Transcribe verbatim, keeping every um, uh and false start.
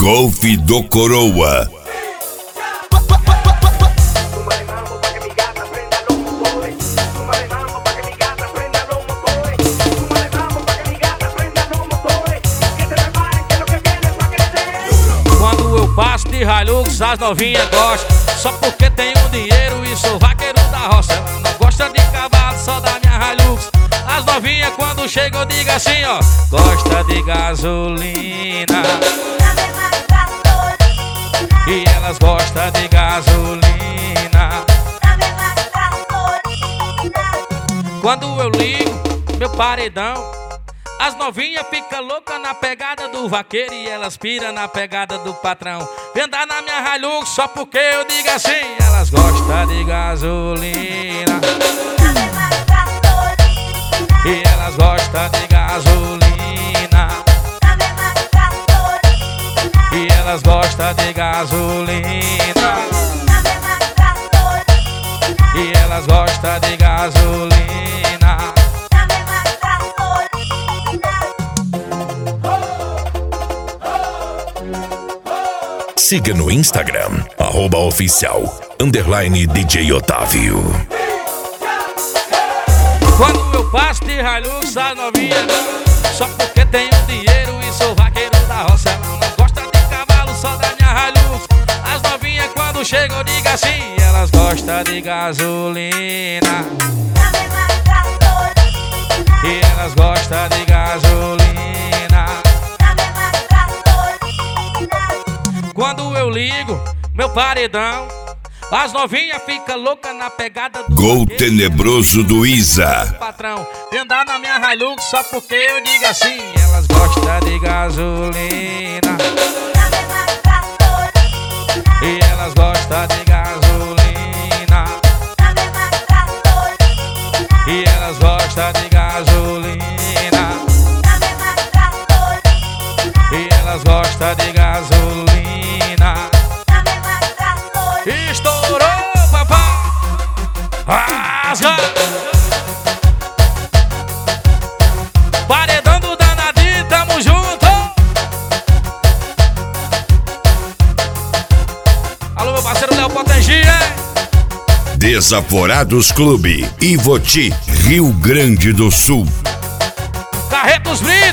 Golf do Coroa. Quando eu passo de Hilux, as novinhas gostam. Só porque tenho dinheiro e sou vaqueiro da roça. Ela não gosta de cavalo, só da minha Hilux. As novinhas quando chegam eu digo assim, ó: gosta de gasolina. E elas gostam de gasolina. Quando eu ligo meu paredão, as novinhas ficam loucas na pegada do vaqueiro e elas piram na pegada do patrão. Vem andar na minha Hilux só porque eu digo assim: elas gostam de gasolina. E elas gostam de gasolina. E elas gostam de gasolina. E elas gostam de gasolina. Siga no Instagram, arroba oficial, underline D J Otávio. Quando eu passo de Hilux, as novinhas só porque tenho dinheiro e sou vaqueiro da roça. Ela não gosta de cavalo, só da minha Hilux. As novinhas quando chegam eu digo assim: elas gostam de gasolina. E elas gostam de gasolina. Quando eu ligo meu paredão, as novinhas ficam loucas na pegada do Gol tenebroso do Isa. patrão. Vem andar na minha Hilux só porque eu digo assim: elas gostam de gasolina. E elas gostam de gasolina. E elas gostam de gasolina. E elas gostam de gasolina. Estourou, papai! Rasga! Paredão do danadinho, tamo junto! Alô, meu parceiro Léo Potengi, hein? Desaforados Clube, Ivoti, Rio Grande do Sul. Carretos Brinca!